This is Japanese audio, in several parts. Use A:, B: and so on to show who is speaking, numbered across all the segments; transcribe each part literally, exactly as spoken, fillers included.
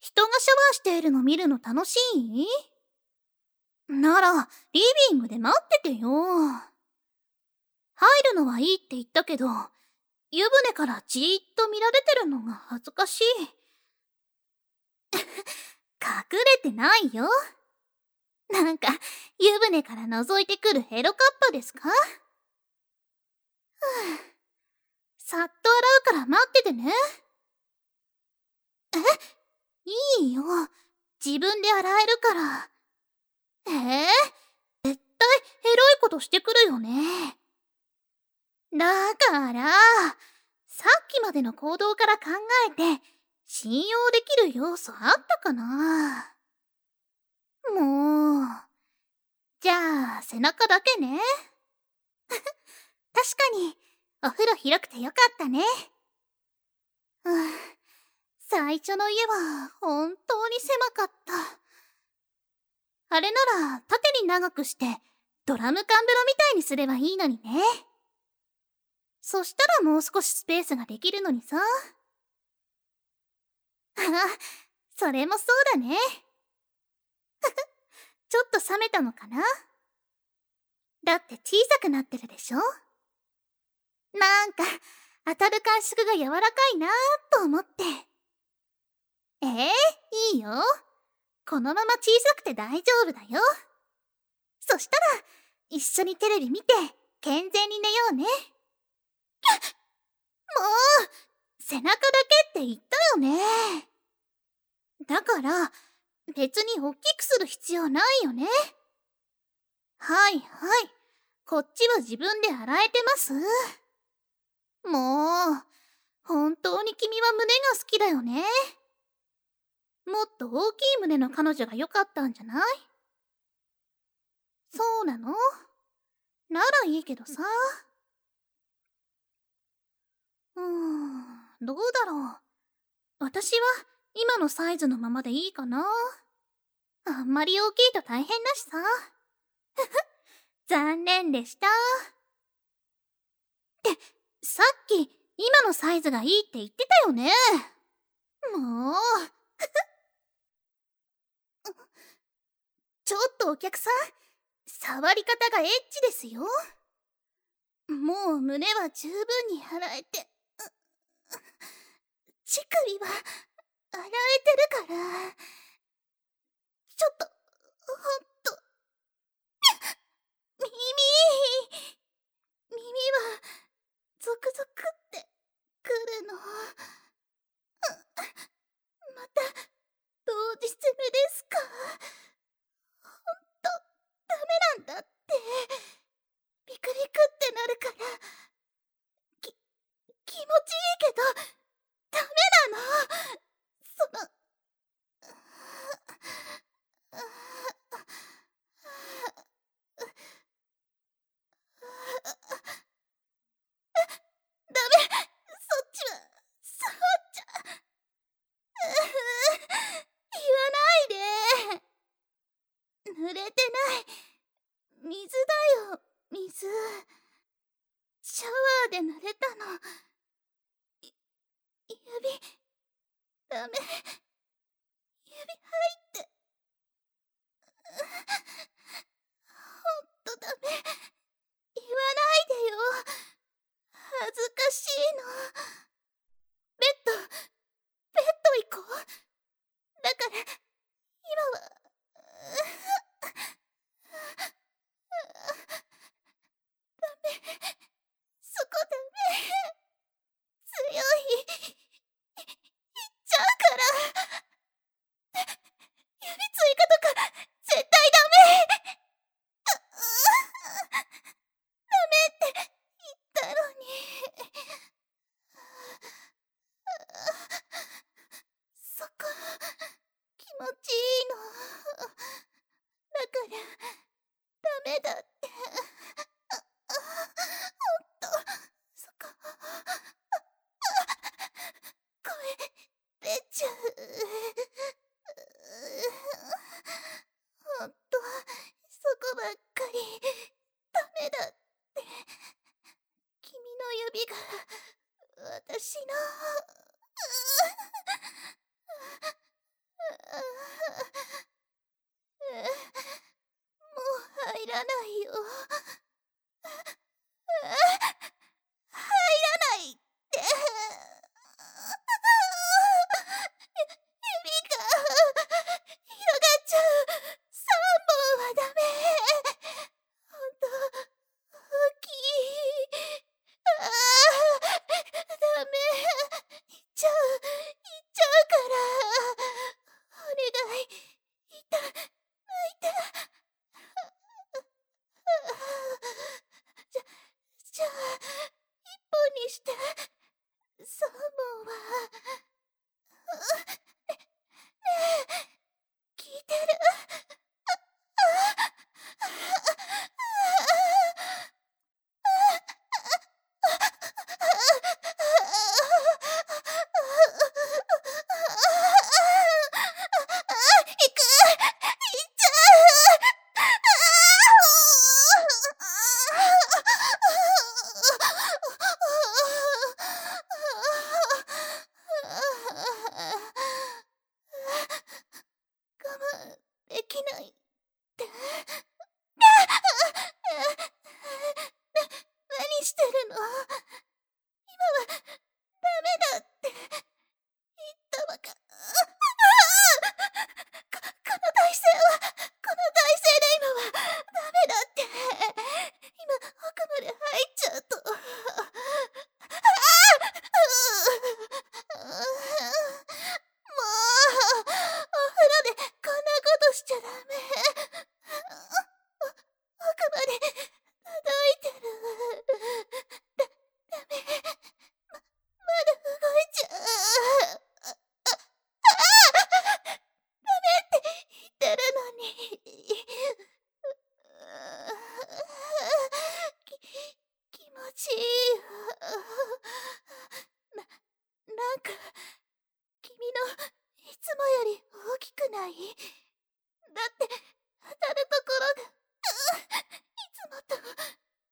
A: 人がシャワーしているの見るの楽しい？なら、リビングで待っててよ。入るのはいいって言ったけど、湯船からじーっと見られてるのが恥ずかしい。隠れてないよ。なんか、湯船から覗いてくるヘロカッパですか？ふぅ。さっと洗うから待っててね。え？いいよ。自分で洗えるから。えー、絶対エロいことしてくるよね。だから、さっきまでの行動から考えて、信用できる要素あったかな？もう。じゃあ、背中だけね。確かに、お風呂広くてよかったね。うん。最初の家は本当に狭かった。あれなら縦に長くしてドラム缶風呂みたいにすればいいのにね。そしたらもう少しスペースができるのにさ。あ、それもそうだね。ちょっと冷めたのかな？だって小さくなってるでしょ？なんか当たる感触が柔らかいなぁと思って。ええ、いいよ。このまま小さくて大丈夫だよ。そしたら一緒にテレビ見て健全に寝ようね。もう背中だけって言ったよね。だから別に大きくする必要ないよね。はいはい、こっちは自分で洗えてます。もう本当に君は胸が好きだよね。もっと大きい胸の彼女が良かったんじゃない？そうなの？ならいいけどさ。うーん、どうだろう。私は今のサイズのままでいいかな。あんまり大きいと大変だしさ。ふふ、残念でした。って、さっき今のサイズがいいって言ってたよね。もう、ふふ。ちょっとお客さん、触り方がエッチですよ。もう胸は十分に洗えて、乳首は洗えてるから、ちょっと、ほんと、耳、耳はゾクゾクってくるの。また同時攻めですか？ほんとダメなんだって。ビクビクってなるから、き、気持ちいいけどダメなの。その、ダメ、そっちは触っちゃ、言わないで。濡れてない。水だよ、水。シャワーで濡れたの。い、指、ダメ。指入って。ほんとダメ。言わないでよ。恥ずかしいの。ベッド、ベッド行こう。だから、今は、ダメ。そこダメ。 らないよ。入らないって。指が広がっちゃう。さんぼんはダメ。ほんと大きい。ああ、ダメ。行っちゃう行っちゃうから。お願い、いた抜いて。じゃじゃあ一本にして三本は。ねねえ、聞いてる？できないって。何してるの？今はダメだって言ったばか。こ、この体勢は、この体勢で今はダメだって。今奥まで入っちゃうと。もう、お風呂でこんなことしちゃダメ。奥まで届いてる。だ、ダメ。ま、まだ動いちゃう。ダメって言ってるのに。き、気持ちいいよ。な、なんか、君のいつもより大きくない？だって当たるところがいつもと違う。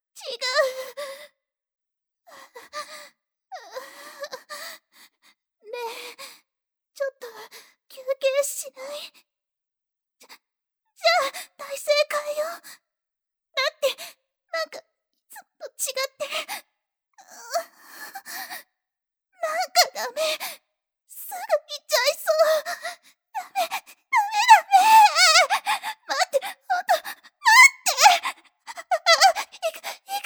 A: ねえ、ちょっと休憩しない？じゃ、じゃあ体勢変えよう。だってなんかいつもと違って。なんかダメ。すぐ行っちゃいそう。ダメ、ダメ、ダメ。待って、ほんと、待って。行く、行く。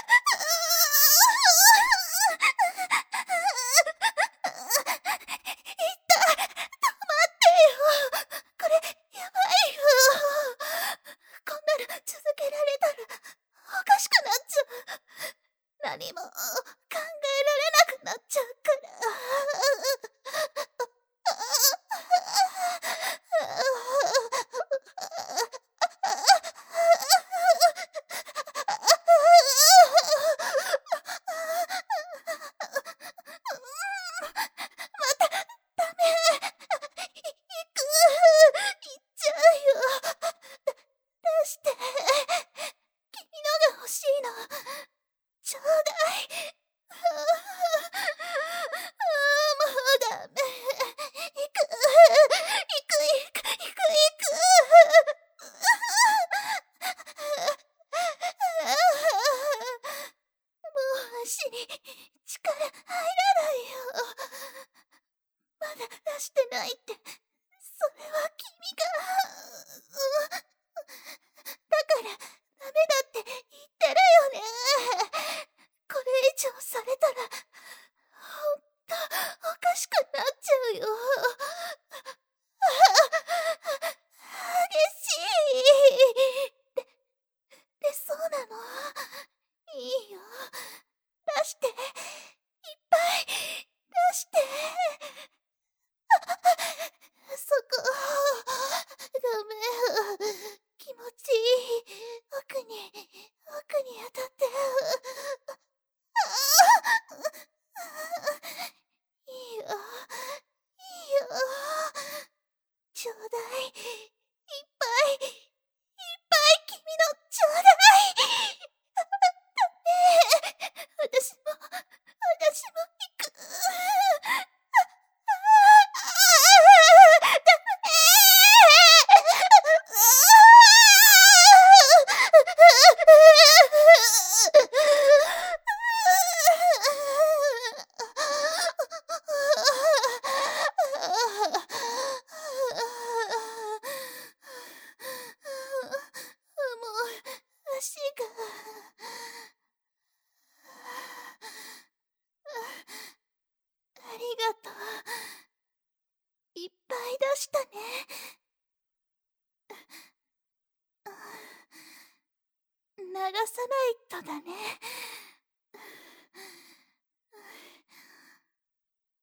A: いった。止まってよ。これ、やばいよ。こんなの続けられたら、おかしくなっちゃう。何も考えられなくなっちゃうから。また、ダメ。い、行く。行っちゃうよ。だ、出して。君のが欲しいの。ちょうだい。ああ、もうダメ。行く。行く、行く、行く、行く。もう足に力入らないよ。まだ出してないって、それは君が。だからダメだって言ってるよね。これ以上されたらほんとおかしくなっちゃうよ。激しい。で、で、そうなの？いいよ。出して。いっぱい出して。そこ。ダメ。気持ちいい。奥に、奥に当たって。いいよ。いいよ。ちょうだい。いっぱい。いっぱい君のちょうだい。ダメ。私も、私も行く。ダメ。 がとう。いっぱい出したね。流さないとだね。